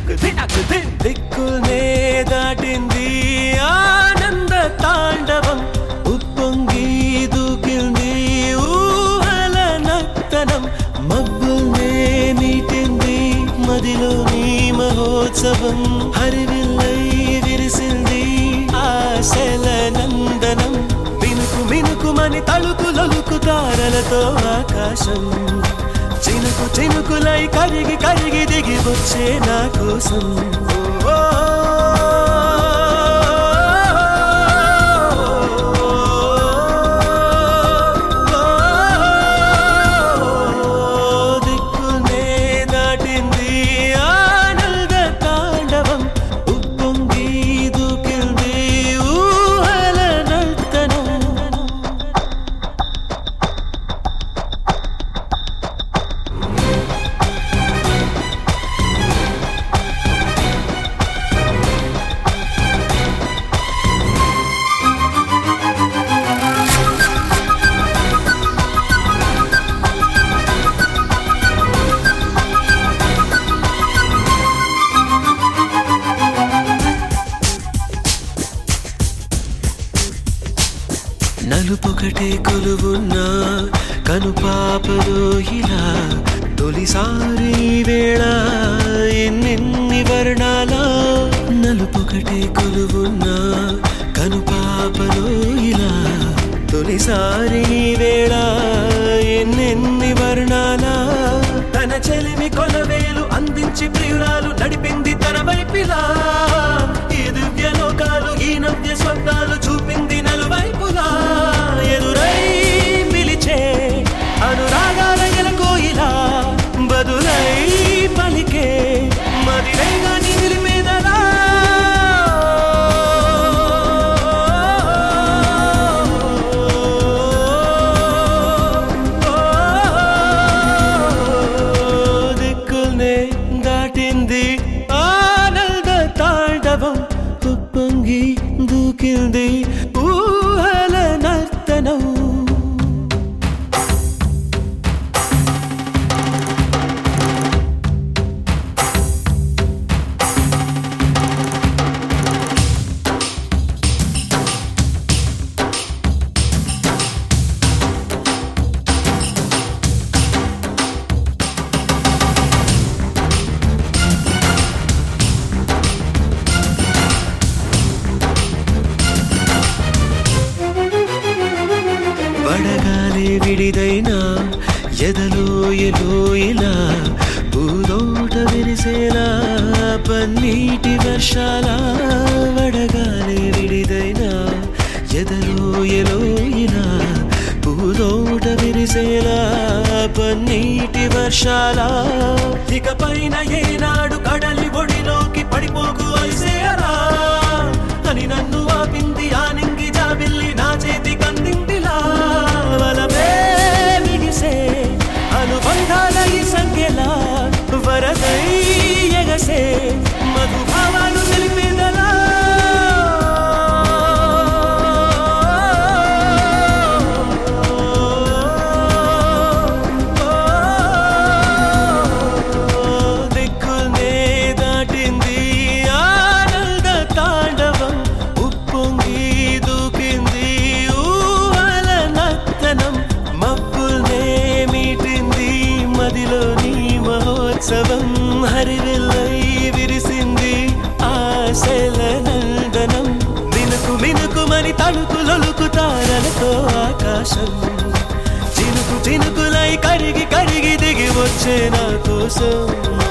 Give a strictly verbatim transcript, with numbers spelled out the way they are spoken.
దిక్కుల్నే దాటింది ఆనంద తాండవం ఉప్పొంగి దూకింది ఊహల నర్తనం మబ్బుల్నే మీటింది మదిలోని మహోత్సవం హరివిల్లై విరిసింది ఆశల నందనం మినుకు మినుకుమని తలుపులొలుకు తారలతో ఆకాశం చినుకు చినుకులై కరిగి కరిగి దిగి వచ్చే నా కోసం దిక్కునే దాటింది ఆనంద తాండవం ఉప్పొంగి దూకింది ఊహల నర్తనం నలుపొకటే కొలువున్నా కనుపాపలో ఇలా తొలిసారి వేళ ఎన్నెన్ని వర్ణాల నలుపొకటే కొలువున్నా కనుపాపలో ఇలా తొలిసారి వేళ ఎన్నెన్ని వర్ణాల తన చెలిమి కొలవేలు అందించి ప్రియురాలు నడిపింది తన వైపిలా ఈ దివ్యలోకాలు ఈ నవ్య స్వర్గాలు చూపింది నలువైపులా ఎదురై పిలిచే అనురాగాల ఎలకోయిలా బదులై పలికే మదిరేగా నీ నిలిపేదలా దిక్కుల్నే దాటింది ఆనంద తాండవం ఉప్పొంగి దూకింది ఊహల నర్తనం వడగాలి విడిదైనా ఎదలో ఎలోయిలా పూదోట విరిసేలా పన్నీటి వర్షాల వడగాలి విడిదైనా ఎదలో ఎలోయిలా పూదోట విరిసేలా పన్నీటి వర్షాల ఇకపైన ఏనాడు కడలి ఒడిలోకి పడిపోకు అలిసేయరా అని నన్ను ఆపింది ఆ నింగి జాబిల్లి నా చేతి కందింటిలా వలమే మిగిసే అనుబంధాల ఈ సంఖ్యలా వరదై ఎగసే మధుభావాలు తెలిపేదలా దిక్కుల్నే దాటింది ఆనంద తాండవం ఉప్పొంగి దూకింది ఊహల నర్తనం మబ్బుల్నే మీటింది మదిలోని మహోత్సవం హరివిల్లై విరిసింది ఆశల నందనం మినుకు మినుకుమని తలుపులొలుకు తారలతో ఆకాశం చినుకు చినుకులై కరిగి కరిగి దిగి వచ్చే నా కోసం